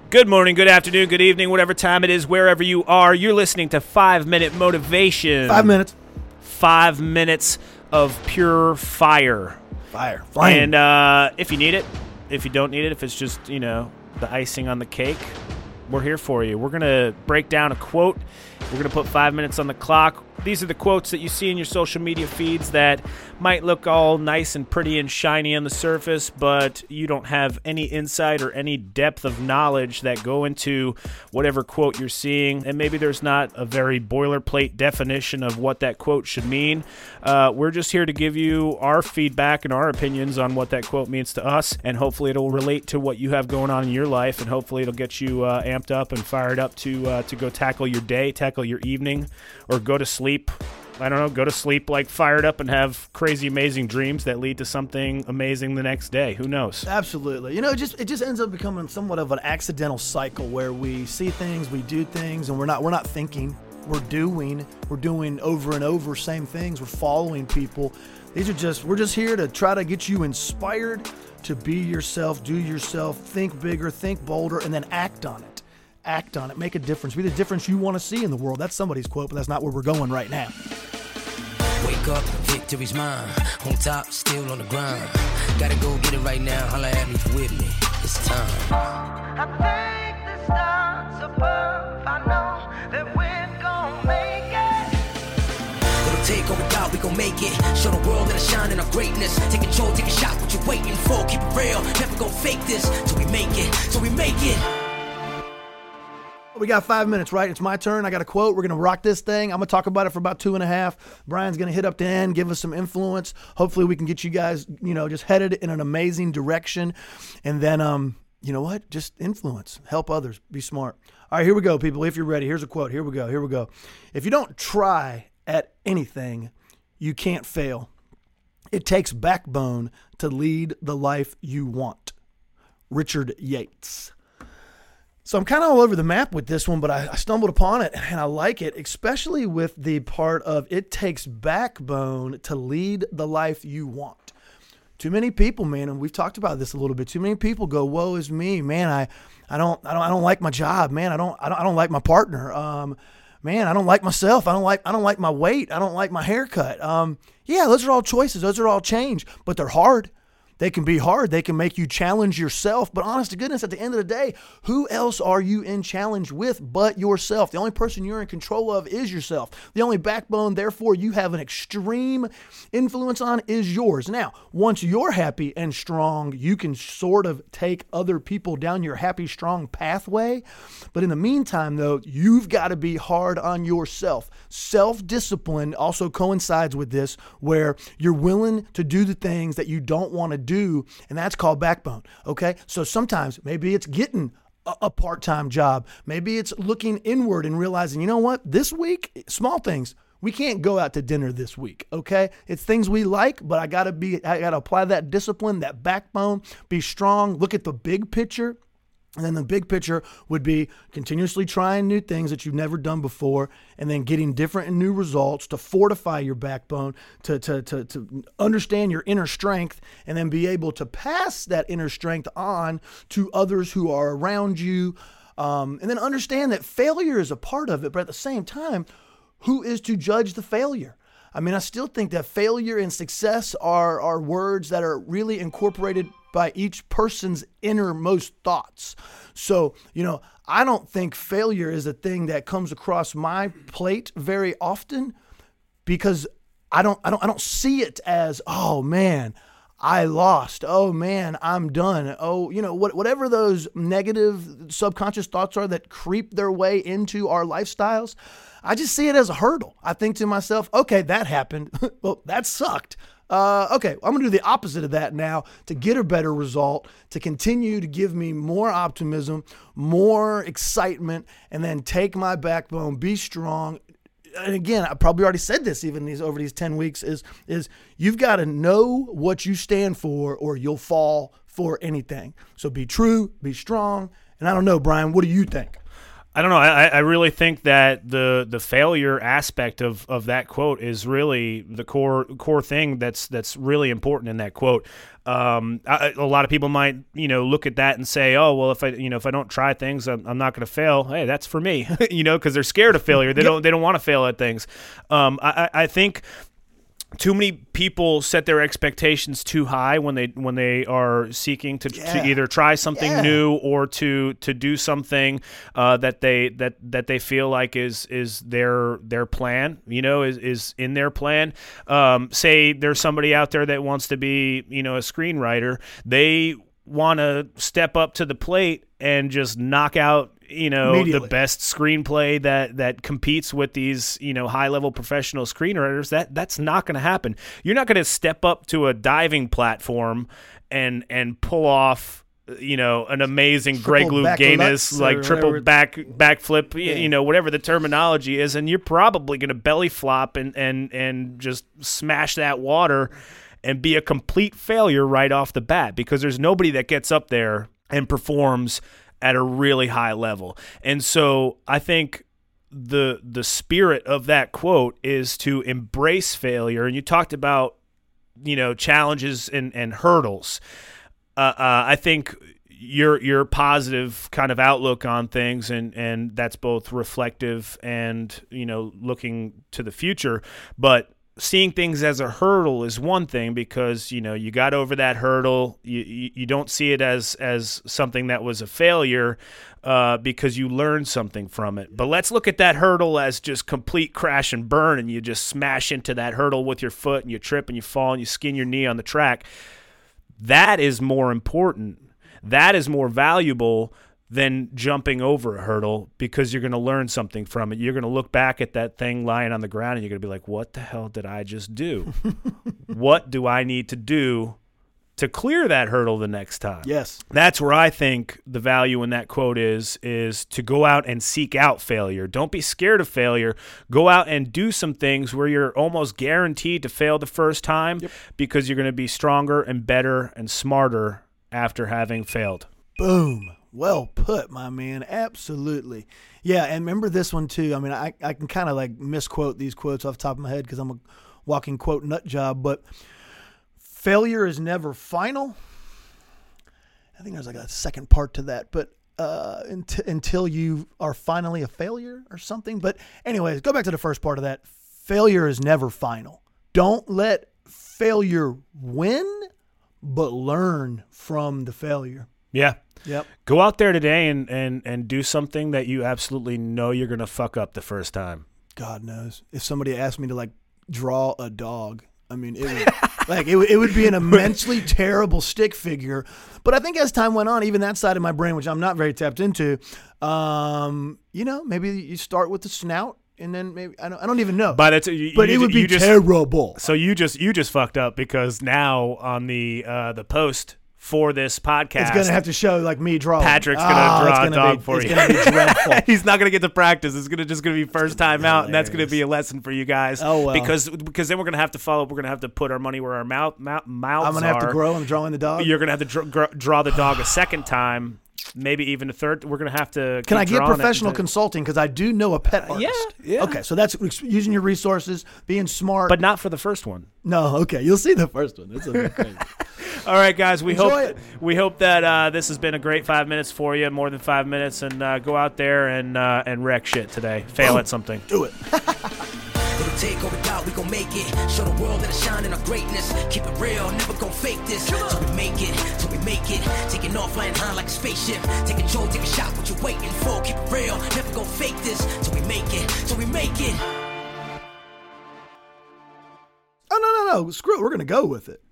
Good morning, good afternoon, good evening, whatever time it is, wherever you are. You're listening to 5 Minute Motivation. 5 minutes. 5 minutes of pure fire. Fire. Flame. And if you need it, if you don't need it, if it's just, the icing on the cake, we're here for you. We're going to break down a quote. We're going to put 5 minutes on the clock. These are the quotes that you see in your social media feeds that might look all nice and pretty and shiny on the surface, but you don't have any insight or any depth of knowledge that go into whatever quote you're seeing. And maybe there's not a very boilerplate definition of what that quote should mean. We're just here to give you our feedback and our opinions on what that quote means to us. And hopefully it'll relate to what you have going on in your life. And hopefully it'll get you amped up and fired up to go tackle your day, tackle your evening, or go to sleep. I don't know, go to sleep like fired up and have crazy, amazing dreams that lead to something amazing the next day. Who knows? Absolutely. It just ends up becoming somewhat of an accidental cycle where we see things, we do things, and we're not thinking. We're doing over and over same things. We're following people. We're just here to try to get you inspired to be yourself, do yourself, think bigger, think bolder, and then act on it. Act on it. Make a difference. Be the difference you want to see in the world. That's somebody's quote, but that's not where we're going right now. Wake up, victory's mine. On top, still on the grind. Gotta go get it right now. Holla at me if you're with me. It's time. I thank the stars above. I know that we're gonna make it. It'll take over doubt, we gon' make it. Show the world that I shine in our greatness. Take control, take a shot. What you waiting for? Keep it real. Never gon' fake this till we make it. Till we make it. We got 5 minutes, right? It's my turn. I got a quote. We're going to rock this thing. I'm going to talk about it for about 2.5. Brian's going to hit up the end, give us some influence. Hopefully we can get you guys, just headed in an amazing direction. And then, you know what? Just influence. Help others. Be smart. All right, here we go, people. If you're ready, here's a quote. Here we go. If you don't try at anything, you can't fail. It takes backbone to lead the life you want. Richard Yates. So I'm kind of all over the map with this one, but I stumbled upon it and I like it, especially with the part of it takes backbone to lead the life you want. Too many people, man, and we've talked about this a little bit. Too many people go, "Woe is me, man. I don't like my job, man. I don't like my partner. Man, I don't like myself. I don't like my weight. I don't like my haircut." Yeah, those are all choices. Those are all change, but they're hard. They can be hard. They can make you challenge yourself. But honest to goodness, at the end of the day, who else are you in challenge with but yourself? The only person you're in control of is yourself. The only backbone, therefore, you have an extreme influence on is yours. Now, once you're happy and strong, you can sort of take other people down your happy, strong pathway. But in the meantime, though, you've got to be hard on yourself. Self-discipline also coincides with this, where you're willing to do the things that you don't want to do, and that's called backbone. Okay, so sometimes maybe it's getting a part-time job, maybe it's looking inward and realizing, you know what, this week, small things, we can't go out to dinner this week. Okay, it's things we like, but I gotta apply that discipline, that backbone, be strong, look at the big picture. And then the big picture would be continuously trying new things that you've never done before, and then getting different and new results to fortify your backbone, to understand your inner strength, and then be able to pass that inner strength on to others who are around you. And then understand that failure is a part of it, but at the same time, who is to judge the failure? I mean, I still think that failure and success are words that are really incorporated by each person's innermost thoughts. So, I don't think failure is a thing that comes across my plate very often, because I don't see it as, oh man, I lost. Oh man, I'm done. Oh, whatever those negative subconscious thoughts are that creep their way into our lifestyles, I just see it as a hurdle. I think to myself, okay, that happened. Well, that sucked. Okay, I'm going to do the opposite of that now to get a better result, to continue to give me more optimism, more excitement, and then take my backbone, be strong. And again, I probably already said this even over these 10 weeks is you've got to know what you stand for, or you'll fall for anything. So be true, be strong. And I don't know, Brian, what do you think? I don't know. I really think that the failure aspect of that quote is really the core thing that's really important in that quote. A lot of people might look at that and say, oh well, if I don't try things, I'm not going to fail. Hey, that's for me, because they're scared of failure. They don't want to fail at things. I think too many people set their expectations too high when they are seeking to either try something new or to do something that they feel like is their plan, is in their plan. Say there's somebody out there that wants to be a screenwriter. They want to step up to the plate and just knock out the best screenplay that competes with these, high-level professional screenwriters. That's not going to happen. You're not going to step up to a diving platform and pull off, an amazing Greg Louganis, like triple backflip, whatever the terminology is, and you're probably going to belly flop and just smash that water and be a complete failure right off the bat, because there's nobody that gets up there and performs at a really high level. And so I think the spirit of that quote is to embrace failure. And you talked about, challenges and hurdles. I think your positive kind of outlook on things, and that's both reflective and, looking to the future. But seeing things as a hurdle is one thing, because you got over that hurdle. You don't see it as something that was a failure because you learned something from it. But let's look at that hurdle as just complete crash and burn, and you just smash into that hurdle with your foot, and you trip and you fall and you skin your knee on the track. That is more important. That is more valuable than jumping over a hurdle, because you're going to learn something from it. You're going to look back at that thing lying on the ground and you're going to be like, what the hell did I just do? What do I need to do to clear that hurdle the next time? Yes. That's where I think the value in that quote is to go out and seek out failure. Don't be scared of failure. Go out and do some things where you're almost guaranteed to fail the first time, because you're going to be stronger and better and smarter after having failed. Boom. Well put, my man. Absolutely. Yeah, and remember this one too. I mean, I can kind of like misquote these quotes off the top of my head because I'm a walking quote nut job, but failure is never final. I think there's like a second part to that, but until you are finally a failure or something. But anyways, go back to the first part of that. Failure is never final. Don't let failure win, but learn from the failure. Yeah. Yep. Go out there today and do something that you absolutely know you're going to fuck up the first time. God knows. If somebody asked me to like draw a dog, I mean, it would, it would be an immensely terrible stick figure. But I think as time went on, even that side of my brain, which I'm not very tapped into, maybe you start with the snout. And then maybe I don't even know. But it would be terrible. So you just fucked up, because now on the post for this podcast, it's gonna have to show like me drawing. Patrick's gonna draw a dog for you. It's gonna be dreadful. He's not gonna get to practice. It's just gonna be first time out, and that's gonna be a lesson for you guys. Oh well. Because then we're gonna have to follow. We're gonna have to put our money where our mouths are. I'm gonna have to grow and drawing the dog. You're gonna have to draw the dog a second time. Maybe even a third. We're going to have to. Can I get professional consulting? Because I do know a pet artist. Yeah. Okay, so that's using your resources, being smart. But not for the first one. No, okay. You'll see the first one. That's okay. All right, guys. We Enjoy hope that this has been a great 5 minutes for you, more than 5 minutes, and go out there and wreck shit today. Fail at something. Do it. It'll take or without, we gon' make it. Show the world that I shine in our greatness. Keep it real, never gon' fake this. Till we make it, till we make it. Taking off, flying high like a spaceship. Take control, take a shot, what you waiting for? Keep it real, never gon' fake this. Till we make it, till we make it. Oh, no. Screw it. We're going to go with it.